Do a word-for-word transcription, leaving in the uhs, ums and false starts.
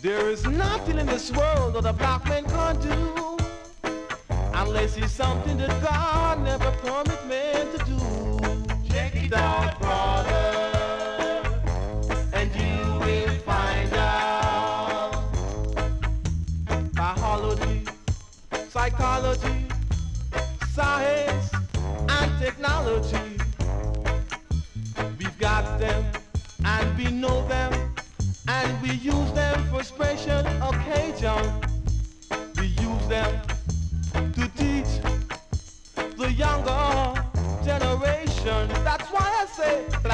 There is nothing in this world that a black man can't do unless it's something that God never promised man to do. Check it out, brother, and you will find out. Biology, psychology, science, and technology. We've got them, and we know them, and we use them for special occasion. We use them to teach the younger generation. That's why I say